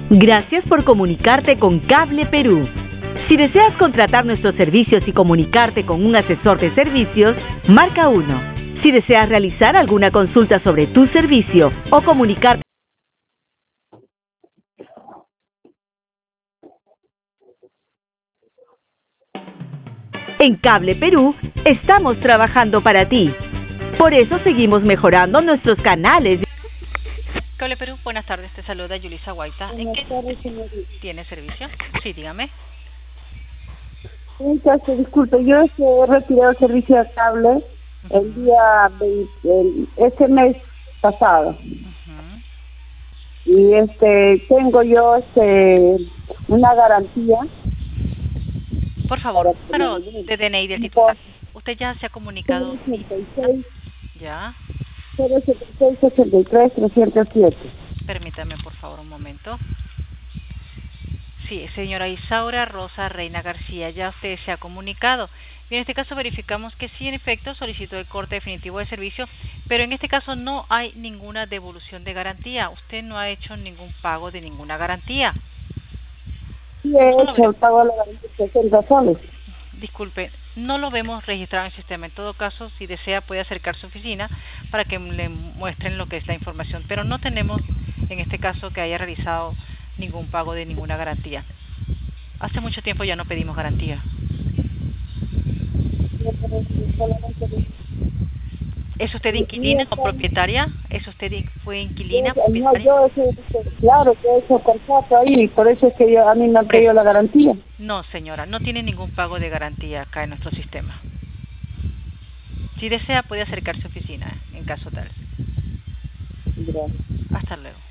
Gracias por comunicarte con Cable Perú. Si deseas contratar nuestros servicios y comunicarte con un asesor de servicios, marca 1. Si deseas realizar alguna consulta sobre tu servicio o comunicarte en Cable Perú, estamos trabajando para ti. Por eso seguimos mejorando nuestros canales. Cable Perú, buenas tardes, te saluda Yulisa Guaita. ¿En qué tiene servicio? Sí, dígame. Disculpe, yo he retirado el servicio de cable el día 20, este mes pasado. Y tengo yo una garantía. Por favor, pero de DNI del titular. Usted ya se ha comunicado. 086, Ya. 076 83 307. Permítame, por favor, un momento. Sí, señora Isaura Rosa Reina García, ya usted se ha comunicado. Y en este caso verificamos que sí, en efecto, solicitó el corte definitivo de servicio, pero en este caso no hay ninguna devolución de garantía. Usted no ha hecho ningún pago de ninguna garantía. Sí, he hecho el pago de la garantía de 60 soles. Disculpe, no lo vemos registrado en el sistema. En todo caso, si desea, puede acercar a su oficina para que le muestren lo que es la información. Pero no tenemos, en este caso, que haya realizado ningún pago de ninguna garantía. Hace mucho tiempo ya no pedimos garantía. ¿Es usted inquilina o propietaria? ¿Es usted fue inquilina? No, claro que he hecho contrato ahí, por eso es que a mí me han pedido la garantía. No, señora, no tiene ningún pago de garantía acá en nuestro sistema. Si desea, puede acercarse a su oficina, en caso tal. Gracias. Hasta luego.